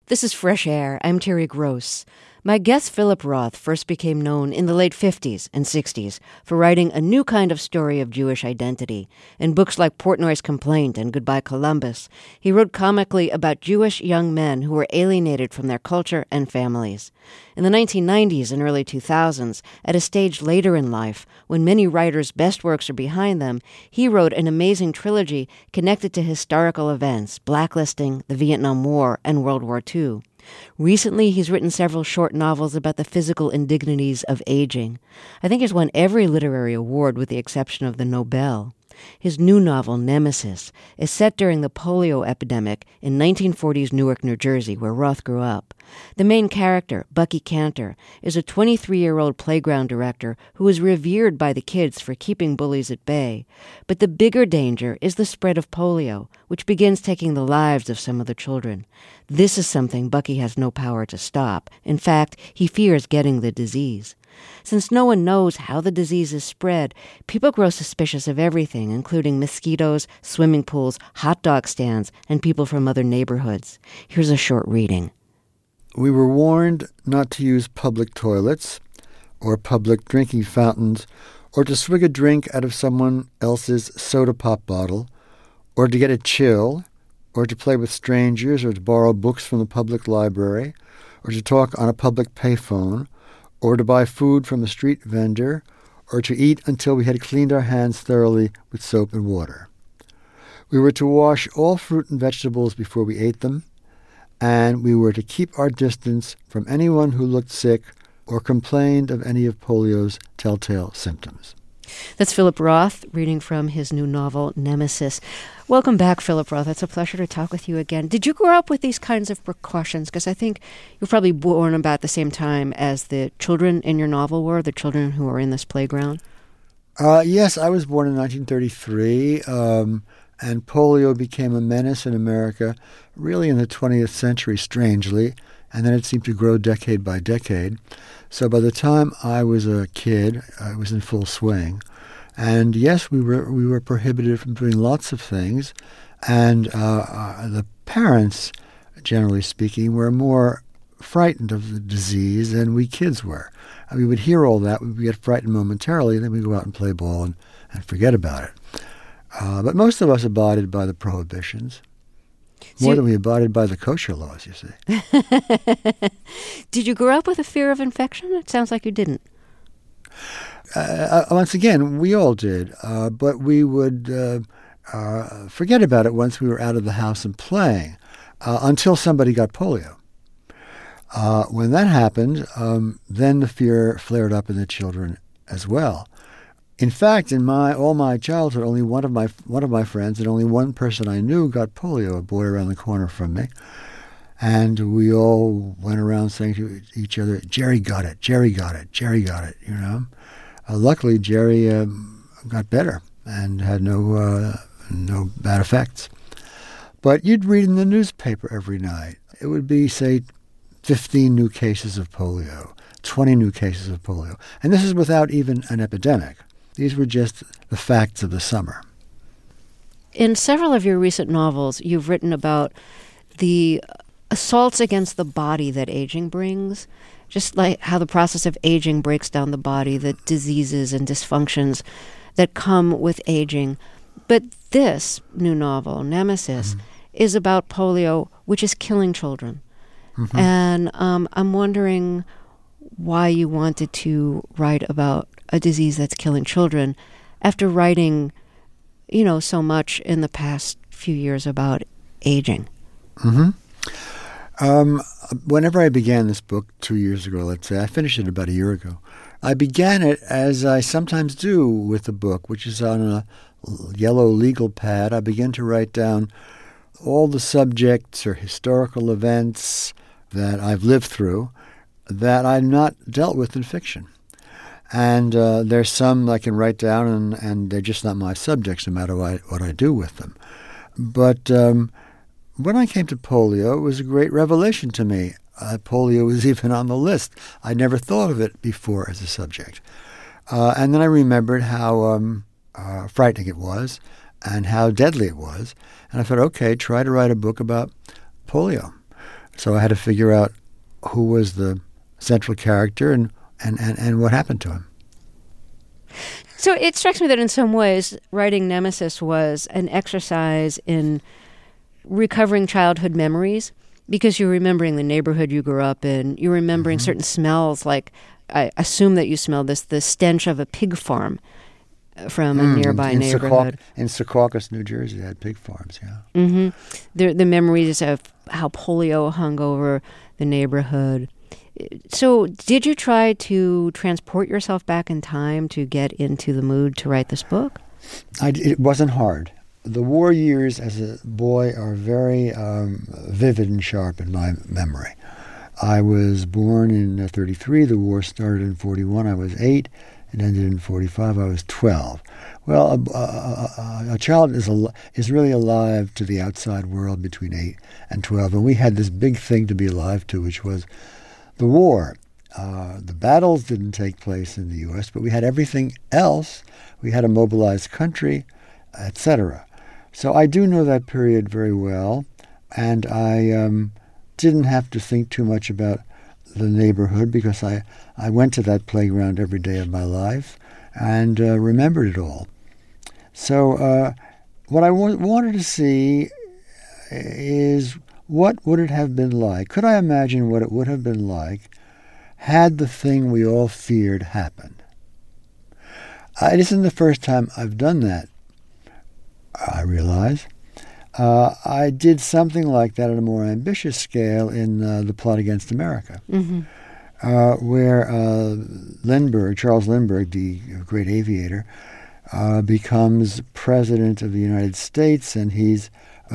This is Fresh Air. I'm Terry Gross. My guest Philip Roth first became known in the late 50s and 60s for writing a new kind of story of Jewish identity. In books like Portnoy's Complaint and Goodbye Columbus, he wrote comically about Jewish young men who were alienated from their culture and families. In the 1990s and early 2000s, at a stage later in life, when many writers' best works are behind them, he wrote an amazing trilogy connected to historical events, blacklisting, the Vietnam War, and World War II. Recently, he's written several short novels about the physical indignities of aging. I think he's won every literary award with the exception of the Nobel. His new novel, Nemesis, is set during the polio epidemic in 1940s Newark, New Jersey, where Roth grew up. The main character, Bucky Cantor, is a 23-year-old playground director who is revered by the kids for keeping bullies at bay. But the bigger danger is the spread of polio, which begins taking the lives of some of the children. This is something Bucky has no power to stop. In fact, he fears getting the disease. Since no one knows how the disease is spread, people grow suspicious of everything, including mosquitoes, swimming pools, hot dog stands, and people from other neighborhoods. Here's a short reading. We were warned not to use public toilets or public drinking fountains or to swig a drink out of someone else's soda pop bottle or to get a chill or to play with strangers or to borrow books from the public library or to talk on a public payphone or to buy food from a street vendor, or to eat until we had cleaned our hands thoroughly with soap and water. We were to wash all fruit and vegetables before we ate them, and we were to keep our distance from anyone who looked sick or complained of any of polio's telltale symptoms. That's Philip Roth reading from his new novel, Nemesis. Welcome back, Philip Roth. It's a pleasure to talk with you again. Did you grow up with these kinds of precautions? Because I think you were probably born about the same time as the children in your novel were, the children who were in this playground. Yes, I was born in 1933, and polio became a menace in America really in the 20th century, strangely, and then it seemed to grow decade by decade. So by the time I was a kid, I was in full swing. And yes, we were prohibited from doing lots of things. And the parents, generally speaking, were more frightened of the disease than we kids were. And we would hear all that, we would get frightened momentarily, and then we'd go out and play ball and forget about it. But most of us abided by the prohibitions. More than we abided by the kosher laws, you see. Did you grow up with a fear of infection? It sounds like you didn't. Once again, we all did, but we would forget about it once we were out of the house and playing, until somebody got polio. When that happened, then the fear flared up in the children as well. In fact, in all my childhood, only one of my friends and only one person I knew got polio, a boy around the corner from me. And we all went around saying to each other, Jerry got it, Jerry got it, Jerry got it, you know. Luckily, Jerry got better and had no bad effects. But you'd read in the newspaper every night. It would be, say, 15 new cases of polio, 20 new cases of polio. And this is without even an epidemic. These were just the facts of the summer. In several of your recent novels, you've written about the assaults against the body that aging brings, just like how the process of aging breaks down the body, the diseases and dysfunctions that come with aging. But this new novel, Nemesis, is about polio, which is killing children. Mm-hmm. And I'm wondering why you wanted to write about a disease that's killing children after writing, so much in the past few years about aging. Mm-hmm. Whenever I began this book 2 years ago, let's say, I finished it about a year ago. I began it as I sometimes do with a book, which is on a yellow legal pad. I begin to write down all the subjects or historical events that I've lived through that I've not dealt with in fiction. And there's some I can write down, and they're just not my subjects, no matter what I do with them. But when I came to polio, it was a great revelation to me. Polio was even on the list. I never thought of it before as a subject. And then I remembered how frightening it was and how deadly it was. And I thought, okay, try to write a book about polio. So I had to figure out who was the central character and what happened to him. So it strikes me that in some ways, writing Nemesis was an exercise in recovering childhood memories, because you're remembering the neighborhood you grew up in. You're remembering certain smells, like I assume that you smelled the stench of a pig farm from a nearby neighborhood. In Secaucus, New Jersey, they had pig farms, yeah. Mm-hmm. The memories of how polio hung over the neighborhood. So did you try to transport yourself back in time to get into the mood to write this book? It wasn't hard. The war years as a boy are very vivid and sharp in my memory. I was born in 1933. The war started in 1941. I was 8. It ended in 1945. I was 12. Well, a child is really alive to the outside world between 8 and 12. And we had this big thing to be alive to, which was the war. The battles didn't take place in the U.S., but we had everything else. We had a mobilized country, etc. So I do know that period very well, and I didn't have to think too much about the neighborhood because I went to that playground every day of my life and remembered it all. So what I wanted to see is what would it have been like? Could I imagine what it would have been like had the thing we all feared happened? It isn't the first time I've done that, I realize. I did something like that at a more ambitious scale in The Plot Against America, where Charles Lindbergh, the great aviator, becomes president of the United States, and he's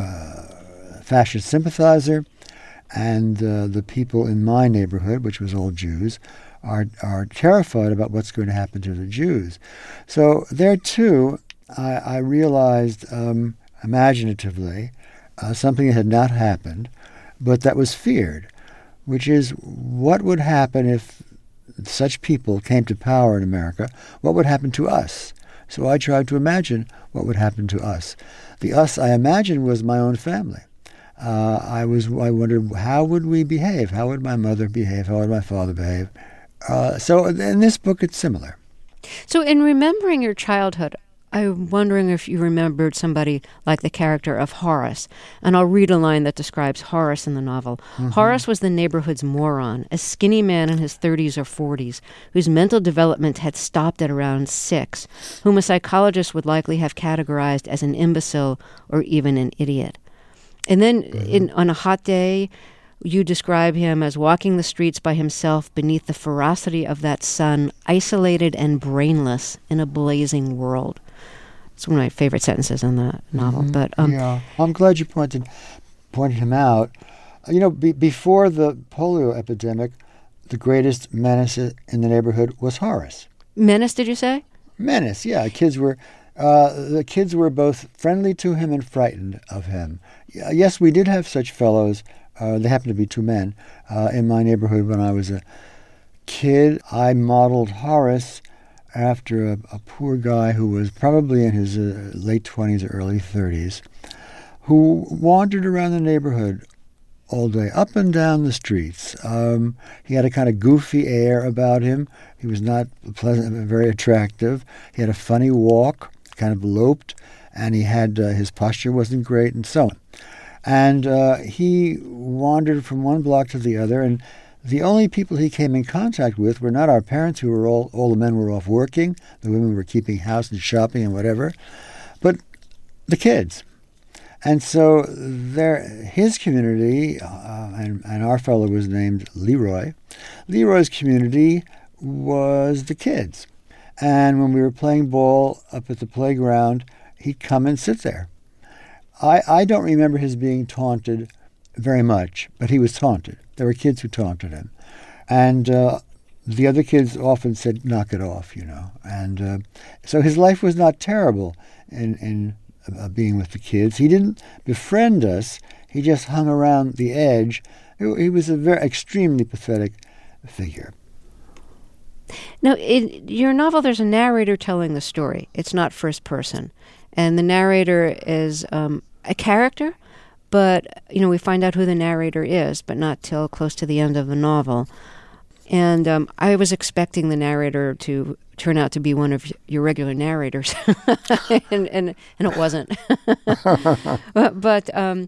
a fascist sympathizer, and the people in my neighborhood, which was all Jews, are terrified about what's going to happen to the Jews. So there, too, I realized imaginatively something that had not happened, but that was feared, which is what would happen if such people came to power in America? What would happen to us? So I tried to imagine what would happen to us. The us I imagined was my own family. I wondered, how would we behave? How would my mother behave? How would my father behave? So in this book, it's similar. So in remembering your childhood, I'm wondering if you remembered somebody like the character of Horace. And I'll read a line that describes Horace in the novel. Horace was the neighborhood's moron, a skinny man in his 30s or 40s, whose mental development had stopped at around 6, whom a psychologist would likely have categorized as an imbecile or even an idiot. And then on a hot day, you describe him as walking the streets by himself beneath the ferocity of that sun, isolated and brainless in a blazing world. It's one of my favorite sentences in the novel. But yeah, I'm glad you pointed him out. You know, before the polio epidemic, the greatest menace in the neighborhood was Horace. Menace, did you say? Menace, yeah. The kids were both friendly to him and frightened of him. Yes, we did have such fellows. They happened to be 2 men in my neighborhood when I was a kid. I modeled Horace after a poor guy who was probably in his late 20s or early 30s, who wandered around the neighborhood all day, up and down the streets. He had a kind of goofy air about him. He was not pleasant, very attractive. He had a funny walk, kind of loped, and he had his posture wasn't great, and so on. And he wandered from one block to the other, and the only people he came in contact with were not our parents, who were all the men were off working, the women were keeping house and shopping and whatever, but the kids. And so his community, and our fellow was named Leroy. Leroy's community was the kids. And when we were playing ball up at the playground, he'd come and sit there. I don't remember his being taunted very much, but he was taunted. There were kids who taunted him. And the other kids often said, knock it off, you know. And so his life was not terrible in being with the kids. He didn't befriend us. He just hung around the edge. He was a very extremely pathetic figure. Now, in your novel, there's a narrator telling the story. It's not first person. And the narrator is a character, but, we find out who the narrator is, but not till close to the end of the novel. And I was expecting the narrator to turn out to be one of your regular narrators, and it wasn't. but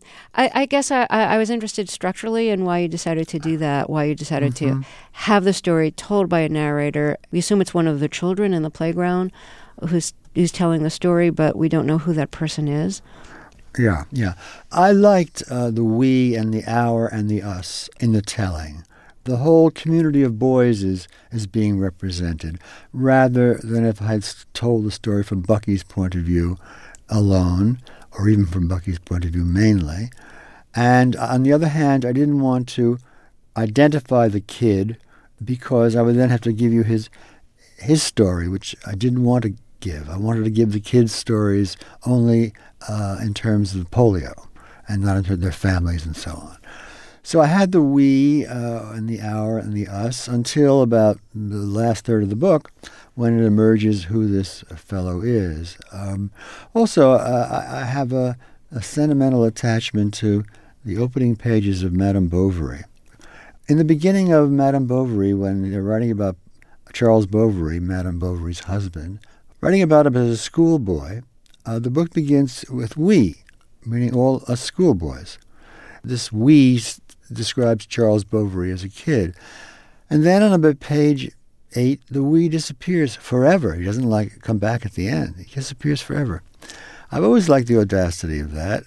I guess I was interested structurally in why you decided to do that, why you decided to have the story told by a narrator. We assume it's one of the children in the playground who's telling the story, but we don't know who that person is. Yeah. I liked the we and the our and the us in the telling. The whole community of boys is being represented, rather than if I had told the story from Bucky's point of view alone, or even from Bucky's point of view mainly. And on the other hand, I didn't want to identify the kid because I would then have to give you his story, which I didn't want to give. I wanted to give the kids' stories only in terms of polio and not in terms of their families and so on. So I had the we and the our and the us until about the last third of the book when it emerges who this fellow is. Also, I have a sentimental attachment to the opening pages of Madame Bovary. In the beginning of Madame Bovary, when they're writing about Charles Bovary, Madame Bovary's husband, writing about him as a schoolboy, the book begins with we, meaning all us schoolboys. This we describes Charles Bovary as a kid. And then on about page 8, the we disappears forever. He doesn't come back at the end. He disappears forever. I've always liked the audacity of that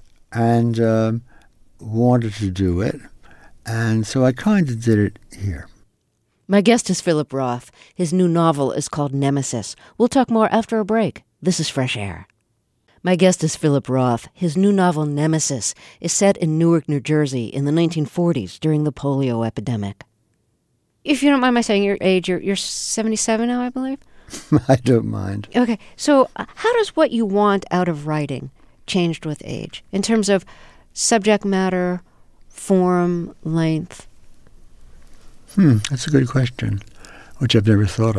and wanted to do it. And so I kind of did it here. My guest is Philip Roth. His new novel is called Nemesis. We'll talk more after a break. This is Fresh Air. My guest is Philip Roth. His new novel, Nemesis, is set in Newark, New Jersey in the 1940s during the polio epidemic. If you don't mind my saying your age, you're 77 now, I believe? I don't mind. Okay, so how does what you want out of writing changed with age in terms of subject matter, form, length? That's a good question, which I've never thought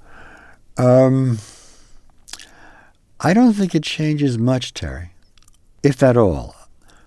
of. I don't think it changes much, Terry, if at all.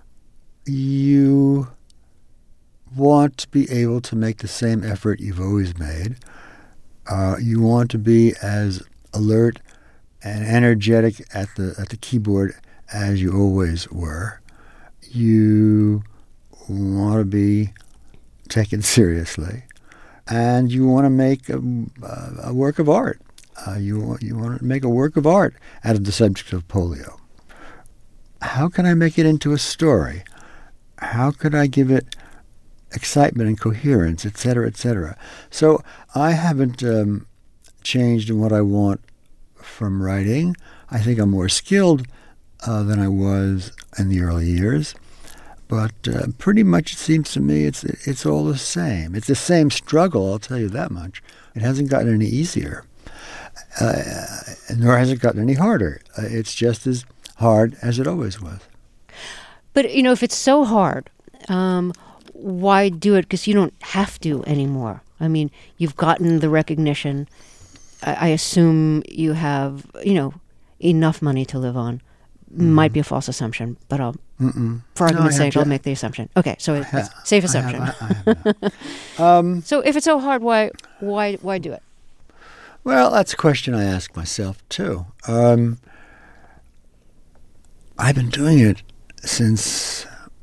You want to be able to make the same effort you've always made. You want to be as alert and energetic at the keyboard as you always were. You want to be taken seriously, and you want to make a work of art. You want to make a work of art out of the subject of polio. How can I make it into a story? How could I give it excitement and coherence, et cetera, et cetera? So I haven't changed in what I want from writing. I think I'm more skilled than I was in the early years. But pretty much it seems to me it's all the same. It's the same struggle, I'll tell you that much. It hasn't gotten any easier. Nor has it gotten any harder. It's just as hard as it always was. But, if it's so hard, why do it? Because you don't have to anymore. I mean, you've gotten the recognition. I assume you have, enough money to live on. Might be a false assumption, but for argument's sake, I'll make the assumption. Okay, so it's a safe assumption. So if it's so hard, why do it? Well, that's a question I ask myself, too. I've been doing it since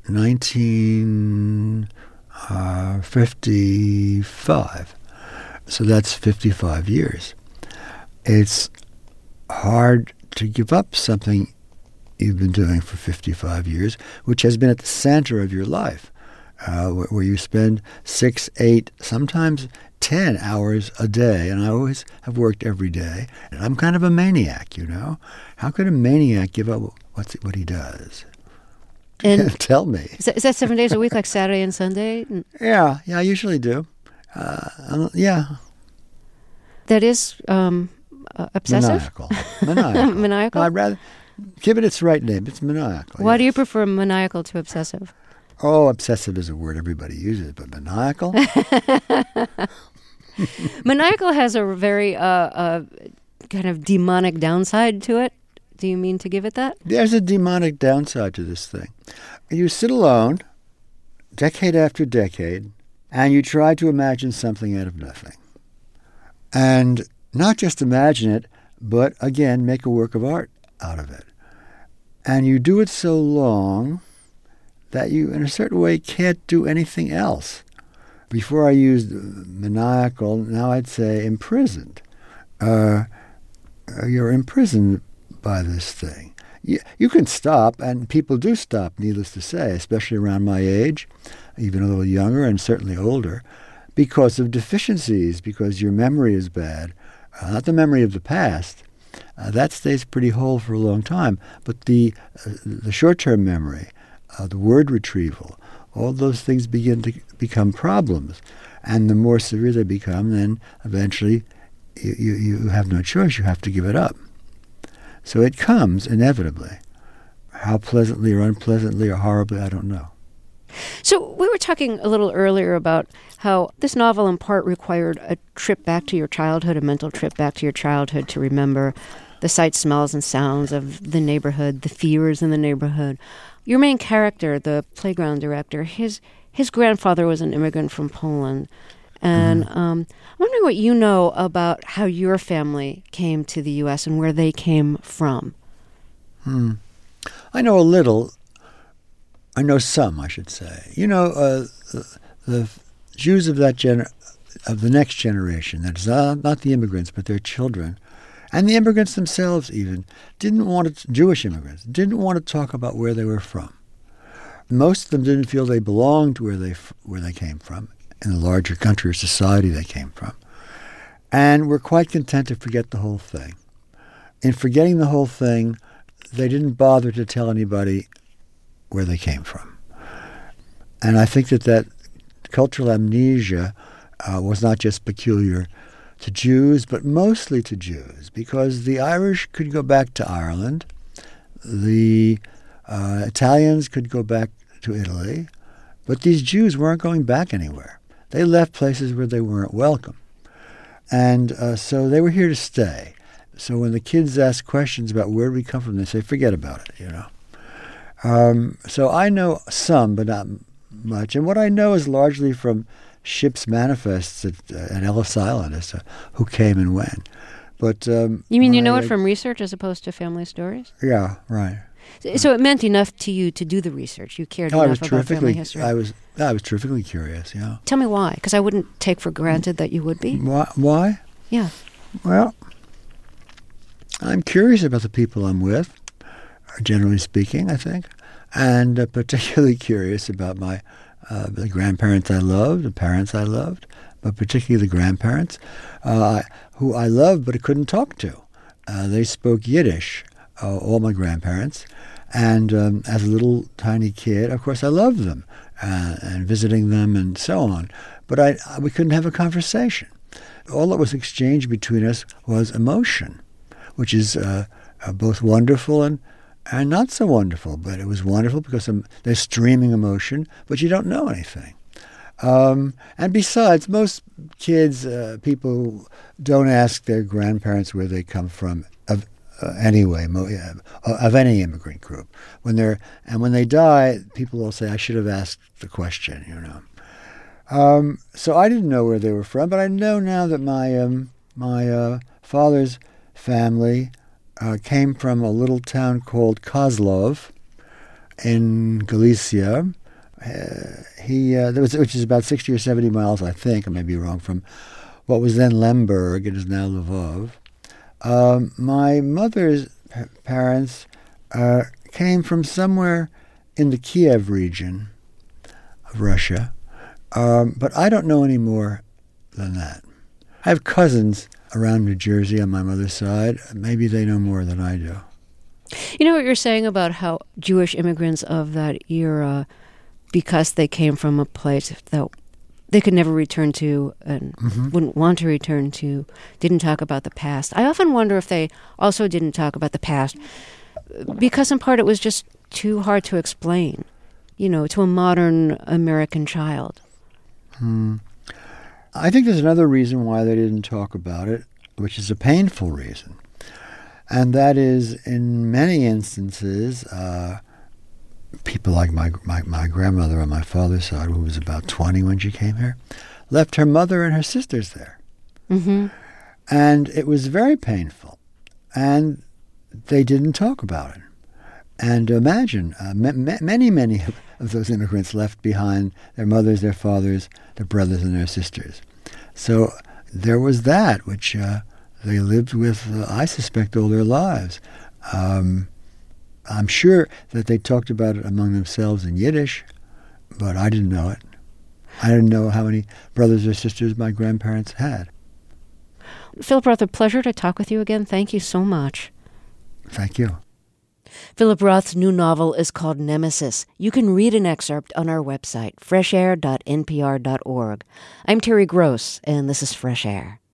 1955. So that's 55 years. It's hard to give up something you've been doing for 55 years, which has been at the center of your life, where you spend 6, 8, sometimes 10 hours a day, and I always have worked every day. And I'm kind of a maniac, How could a maniac give up what he does? And tell me. Is that 7 days a week, like Saturday and Sunday? Yeah, I usually do. Yeah. That is obsessive? Maniacal. Maniacal? No, I'd rather give it its right name. It's maniacal. Why do you prefer maniacal to obsessive? Oh, obsessive is a word everybody uses, but maniacal? Maniacal has a very kind of demonic downside to it. Do you mean to give it that? There's a demonic downside to this thing. You sit alone, decade after decade, and you try to imagine something out of nothing. And not just imagine it, but again, make a work of art out of it. And you do it so long that you, in a certain way, can't do anything else. Before I used maniacal, now I'd say imprisoned. You're imprisoned by this thing. You can stop, and people do stop, needless to say, especially around my age, even a little younger and certainly older, because of deficiencies, because your memory is bad. Not the memory of the past. That stays pretty whole for a long time. But the short-term memory, the word retrieval, all those things begin to become problems. And the more severe they become, then eventually you have no choice. You have to give it up. So it comes inevitably. How pleasantly or unpleasantly or horribly, I don't know. So we were talking a little earlier about how this novel in part required a trip back to your childhood, a mental trip back to your childhood to remember the sights, smells, and sounds of the neighborhood, the fears in the neighborhood. Your main character, the playground director, his grandfather was an immigrant from Poland. And I'm wondering what you know about how your family came to the U.S. and where they came from. I know a little. I know some, I should say. You know, the Jews of of the next generation, that's not the immigrants, but their children, and the immigrants themselves even, Jewish immigrants, didn't want to talk about where they were from. Most of them didn't feel they belonged where they came from, in the larger country or society they came from, and were quite content to forget the whole thing. In forgetting the whole thing, they didn't bother to tell anybody where they came from. And I think that cultural amnesia was not just peculiar to Jews, but mostly to Jews, because the Irish could go back to Ireland, the Italians could go back to Italy, but these Jews weren't going back anywhere. They left places where they weren't welcome. And so they were here to stay. So when the kids ask questions about where we come from, they say, forget about it, you know. So I know some, but not much. And what I know is largely from ship's manifests at Ellis Island as to who came and when. But you mean you know it from research as opposed to family stories? Yeah, right. So it meant enough to you to do the research. You cared enough about family history. I was terrifically curious, yeah. Tell me why, because I wouldn't take for granted that you would be. Why? Yeah. Well, I'm curious about the people I'm with, generally speaking, I think, and particularly curious about the grandparents I loved, the parents I loved, but particularly the grandparents, who I loved but I couldn't talk to. They spoke Yiddish, all my grandparents, and as a little tiny kid, of course, I loved them and visiting them and so on, but we couldn't have a conversation. All that was exchanged between us was emotion, which is both wonderful and not so wonderful. But it was wonderful because there's streaming emotion, but you don't know anything. And besides, most kids, people don't ask their grandparents where they come from of any immigrant group. When they die, people will say, I should have asked the question, you know. So I didn't know where they were from, but I know now that my father's family came from a little town called Kozlov in Galicia. Which is about 60 or 70 miles, I think, I may be wrong, from what was then Lemberg. It is now Lvov. My mother's parents came from somewhere in the Kiev region of Russia, but I don't know any more than that. I have cousins around New Jersey on my mother's side. Maybe they know more than I do. You know what you're saying about how Jewish immigrants of that era, because they came from a place that they could never return to and wouldn't want to return to, didn't talk about the past. I often wonder if they also didn't talk about the past because in part it was just too hard to explain, to a modern American child. I think there's another reason why they didn't talk about it, which is a painful reason. And that is, in many instances, people like my grandmother on my father's side, who was about 20 when she came here, left her mother and her sisters there. Mm-hmm. And it was very painful. And they didn't talk about it. And imagine, many of those immigrants left behind their mothers, their fathers, their brothers, and their sisters. So there was that, which they lived with, I suspect, all their lives. I'm sure that they talked about it among themselves in Yiddish, but I didn't know it. I didn't know how many brothers or sisters my grandparents had. Philip Roth, a pleasure to talk with you again. Thank you so much. Thank you. Philip Roth's new novel is called Nemesis. You can read an excerpt on our website, freshair.npr.org. I'm Terry Gross, and this is Fresh Air.